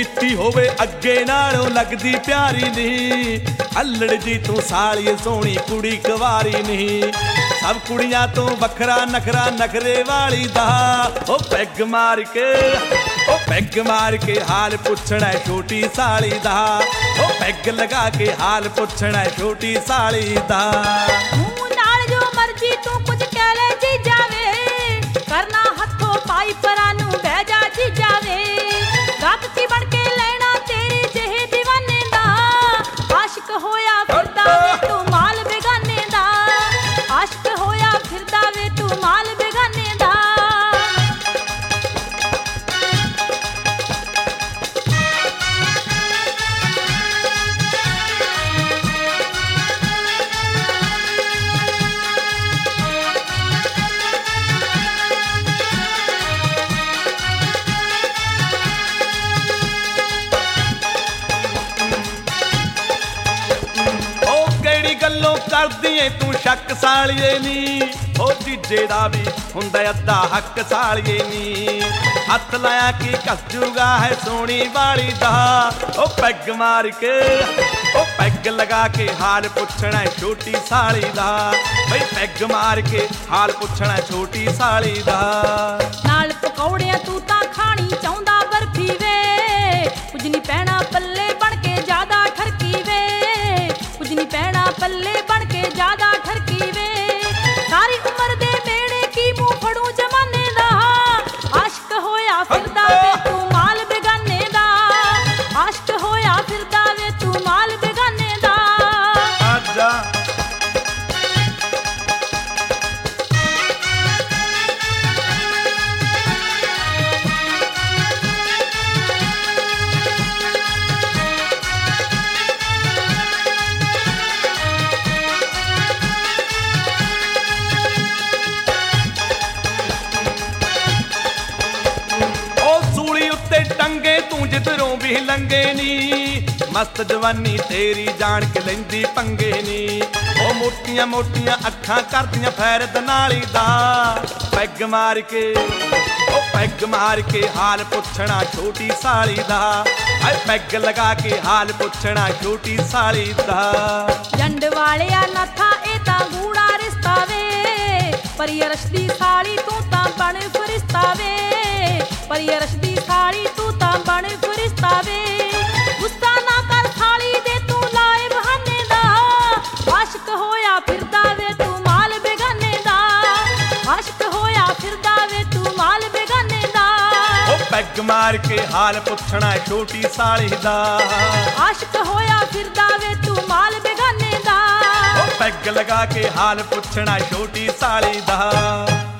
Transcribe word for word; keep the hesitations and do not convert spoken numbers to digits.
ਪੀਤੀ ਹੋਵੇ ਅੱਗੇ ਨਾਲੋਂ ਲੱਗਦੀ ਪਿਆਰੀ ਨਹੀਂ। ਅਲੜ ਜੀ ਤੂੰ ਸਾਲੀਏ ਸੋਹਣੀ ਕੁੜੀ ਕੁਵਾਰੀ ਨਹੀਂ। ਸਭ ਕੁੜੀਆਂ ਤੋਂ ਵੱਖਰਾ ਨਖਰਾ ਨਖਰੇ ਵਾਲੀ ਦਾ। ਉਹ ਪੈਗ ਮਾਰ ਕੇ ਉਹ ਪੈਗ ਮਾਰ ਕੇ ਹਾਲ ਪੁੱਛਣਾ ਛੋਟੀ ਸਾਲੀ ਦਾ। ਉਹ ਪੈਗ ਲਗਾ ਕੇ ਹਾਲ ਪੁੱਛਣਾ ਛੋਟੀ ਸਾਲੀ ਦਾ। ਮੂੰਹ ਨਾਲ ਜੋ ਮਰਜੀ ਤੂੰ ਕੁਝ ਕਹਿ ਲੈ ਜੀ ਜਾਵੇ, ਕਰਨਾ ਹੱਥੋਂ ਪਾਈ ਪਰਾਂ ਨੂੰ ਬਹਿ ਜਾ ਜੀ ਜਾਵੇ। ਰੱਖ ਕੀ ਬਣ ਕੇ ਲੈਣਾ ਤੇਰੇ ਜਿਹੇ دیਵਾਨੇ ਦਾ। ਆਸ਼ਿਕ ਹੋਇਆ ਫਿਰਦਾ ਵੇ ਤੂੰ ਮਾਲ ਬੇਗਾਨੇ ਦਾ। ਆਸ਼ਿਕ ਹੋਇਆ ਫਿਰਦਾ ਵੇ ਤੂੰ ਮਾਲ ਬੇਗਾਨੇ ਦਾ। ਗੱਲੋਂ ਕਰਦੀ ਏ ਤੂੰ ਸ਼ੱਕ ਸਾਲੀਏ ਨੀ। ਉਹ ਜੀਜੇ ਦਾ ਵੀ ਹੁੰਦਾ ਅੱਧਾ ਹੱਕ ਸਾਲੀਏ ਨੀ। ਹੱਥ ਲਾਇਆ ਕੀ ਕੱਜੂਗਾ ਹੈ ਸੋਹਣੀ ਵਾਲੀ ਦਾ। ਉਹ ਪੈਗ ਮਾਰ ਕੇ ਉਹ ਪੈਗ ਲਗਾ ਕੇ ਹਾਲ ਪੁੱਛਣਾ ਛੋਟੀ ਸਾਲੀ ਦਾ। ਬਈ ਪੈਗ ਮਾਰ ਕੇ ਹਾਲ ਪੁੱਛਣਾ ਛੋਟੀ ਸਾਲੀ ਦਾ। ਨਾਲ ਪਕੌੜਿਆਂ ਤੂੰ ਤਾਂ ਖਾਣੀ ਚਾਹੁੰਦਾ ਬਰਫੀ ਵੇ। ਕੁਝ ਨਹੀਂ ਪੈਣਾ ਪੱਲੇ ਬਣ ਕੇ ਜ਼ਿਆਦਾ ਠਰਕੀ ਵੇ। ਕੁਝ ਨਹੀਂ ਪੈਣਾ ਪੱਲੇ ਬਣ ਕੇ ਜ਼ਿਆਦਾ ਠਰਕੀ ਵੇ। ਸਾਰੀ ਉਮਰ ਦੇ ਮੇੜੇ ਕੀ ਮੂੰਹ ਫੜੂ ਜਮਾਨੇ ਦਾ। ਆਸ਼ਿਕ ਹੋਇਆ ਫਿਰਦਾ ਵੇ ਤੂੰ ਮਾਲ ਬੇਗਾਨੇ ਦਾ। ਆਸ਼ਿਕ ਹੋਇਆ ਫਿਰਦਾ ਵੇ ਤੂੰ ਮਾਲ ਬੇਗਾਨੇ ਦਾ। ਆਜਾ ਟੰਗੇ ਤੂੰ ਜਿੱਧਰੋਂ ਵੀ ਲੰਗੇ ਨੀ। ਮਸਤ ਜਵਾਨੀ ਤੇਰੀ ਜਾਣ ਕੇ ਲੈਂਦੀ ਪੰਗੇ ਨੀ। ਉਹ ਮੋਟੀਆਂ ਮੋਟੀਆਂ ਅੱਖਾਂ ਕਰਦੀਆਂ ਫੈਰਦ ਨਾਲੀ ਦਾ। ਪੈਗ ਮਾਰ ਕੇ ਉਹ ਪੈਗ ਮਾਰ ਕੇ ਹਾਲ ਪੁੱਛਣਾ ਛੋਟੀ ਸਾਲੀ ਦਾ। ਆਏ ਪੈਗ ਲਗਾ ਕੇ ਹਾਲ ਪੁੱਛਣਾ ਛੋਟੀ ਸਾਲੀ ਦਾ। ਜੰਡ ਵਾਲਿਆ ਨਾਥਾ ਇਹ ਤਾਂ ਗੂੜਾ ਰਿਸ਼ਤਾ ਵੇ। ਪਰੀ ਅਰਸ਼ ਦੀ ਸਾਲੀ ਤੂੰ ਤਾਂ ਬਣ ਫਰਿਸ਼ਤਾ ਵੇ। ਪਰੀ ਅਰਸ਼ ਦੀ ਸਾਲੀ ਤੂੰ ਤਾਂ ਬਣ ਫਰਿਸ਼ਤਾ ਵੇ। ਗੁੱਸਾ ਨਾ ਕਰ ਸਾਲੀ ਦੇ ਤੂੰ ਲਾਏ ਬਹਾਨੇ ਦਾ। ਆਸ਼ਿਕ ਹੋਇਆ ਫਿਰਦਾ ਵੇ ਤੂੰ ਮਾਲ ਬੇਗਾਨੇ ਦਾ। ਆਸ਼ਿਕ ਹੋਇਆ ਫਿਰਦਾ ਵੇ ਤੂੰ ਮਾਲ ਬੇਗਾਨੇ ਦਾ। ਉਹ ਪੈਗ ਮਾਰ ਕੇ ਹਾਲ ਪੁੱਛਣਾ ਛੋਟੀ ਸਾਲੀ ਦਾ। ਆਸ਼ਿਕ ਹੋਇਆ ਫਿਰਦਾ ਵੇ ਤੂੰ ਮਾਲ ਬੇਗਾਨੇ ਦਾ। ਉਹ ਪੈਗ ਲਗਾ ਕੇ ਹਾਲ ਪੁੱਛਣਾ ਛੋਟੀ ਸਾਲੀ ਦਾ।